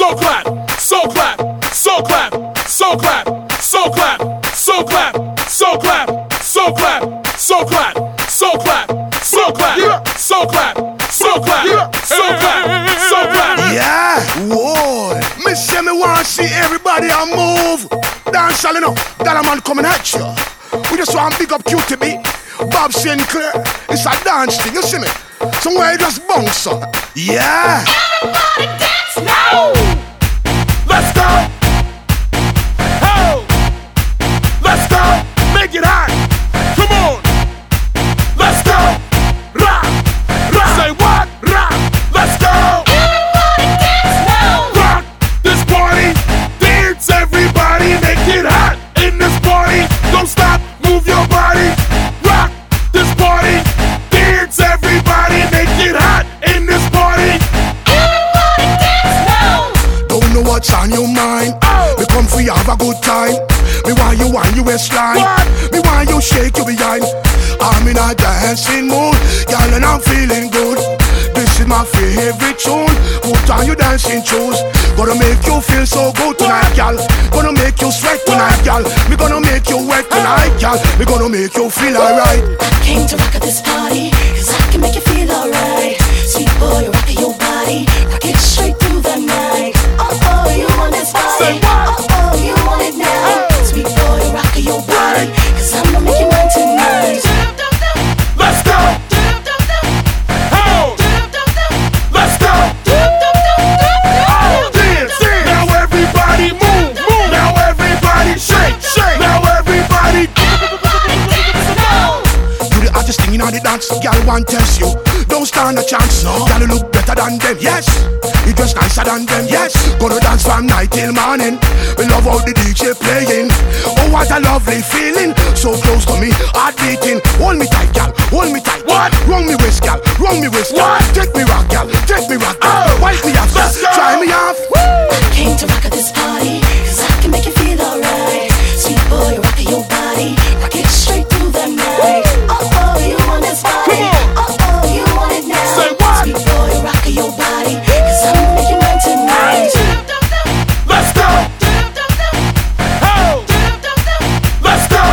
so clap, so clap, so clap, so clap, so clap, so clap, so clap, so clap, so clap, so clap, so clap, so clap, so clap, so clap, so clap. Yeah, whoa. Me say me want see everybody a move. Dance all enough, that a man coming at you. We just want big up QTB, Bob Sinclair. It's a dance thing, you see me? Somewhere you just bounce up. Yeah. Everybody dance now. Let's go. Ho. Let's go. Make it hot. Come on. Let's go. Rock. Rock. Say what? Rock. Let's go. Everybody dance now. Rock this party. Dance everybody. Make it hot in this party. Don't stop. Move your body. Rock this party. Dance everybody. Make it hot in this party. Everybody dance now. Don't know what's on your mind. We come for you have a good time. Me want you on your waistline. What? Me want you shake your behind. I'm in a dancing mood, y'all, and I'm feeling good. This is my favorite tune. Put on your dancing shoes. Gonna make you feel so good tonight, y'all. Gonna make you sweat tonight, y'all. Me gonna make you wet tonight, y'all. Me gonna make you feel alright. I came to rock at this party, cause I can make you feel alright. Sweet boy, rockin' your body, rock it straight through the night. Oh, you want this Say body? what? Oh, you want it now? Sweet boy, rockin' your body, cause I'm gonna make you mine tonight. Let's go. Ho. Let's go. Oh, dance. Now everybody move. Now everybody shake. Now everybody. You the hottest thing in all the dance, girl want test you. Don't stand a chance, no. Girl you look better than them, yes. You dress nicer than them, yes. Gonna dance from night till morning. We love how the DJ playing. Oh, what a lovely feeling. So close to me, heart beating. Hold me tight, girl, hold me tight. What? Wrong me waist, girl, wrong me waist. What? Take me rock, girl, take me rock, girl. Oh. Wipe me off, Let's go. try me off. I came to rock at this party, cause I can make you feel alright. Sweet boy, rockin' your body, rock it straight through the night. Oh, you want this body? Come Oh, you want it now? Say what? Sweet boy, rockin' your body, cause I'm gonna make you mine tonight. Let's go. Ho. Let's go.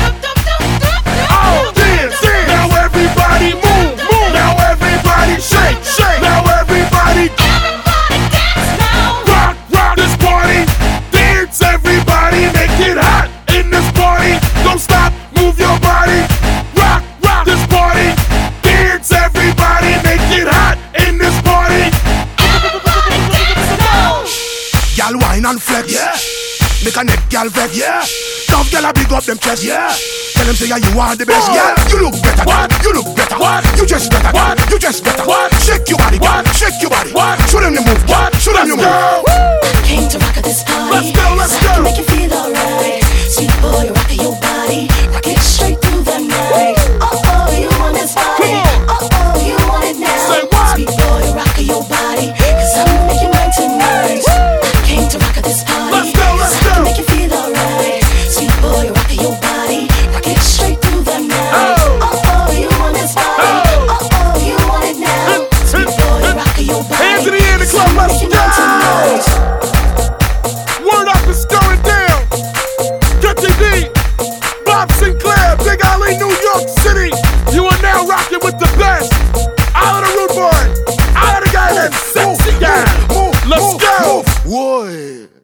Oh, dance. Now everybody move. Now everybody shake. Now everybody. Everybody dance now. Rock this party. Dance everybody. Make it hot in this party. Don't stop. Move your body. Rock this party. Dance everybody. Make it hot in this party. Everybody dance now. Girl wine and flex, yeah. Make a neck girl vex, yeah. Tough girl a big up them chest, yeah. Tell them say yeah, you are the best, yeah. You look better, What? You look better, What? You dress better, What? You dress better, What? Shake your body, What? Shake your body, What? Show them you move, What? Show them you Let's move. go. Came to rock at this party. Let's go, let's cause I go. can make you feel alright. Sweet boy, rockin' your body, rock it straight through the night. Oh, you want this body? Come Oh, you want it now? Say what? Sweet boy, rockin' your body, cause I'm gonna make you mine tonight. Came to rock at this party. Let's go, let's cause I can go. make you feel alright. Sweet boy, rockin' your body, rock it straight through the night. Oh, you want this body? Oh, you want it now? Sweet boy, rockin' your body. Hands in the air in the club, cause I'm let's gonna make you mine go. tonight. Word up is going down. KTD, Bob Sinclair, Big Alley, New York City. You are now rocking with the best. Out of the rude boy. Out of the guy that's sexy guy. Let's go. Whoa.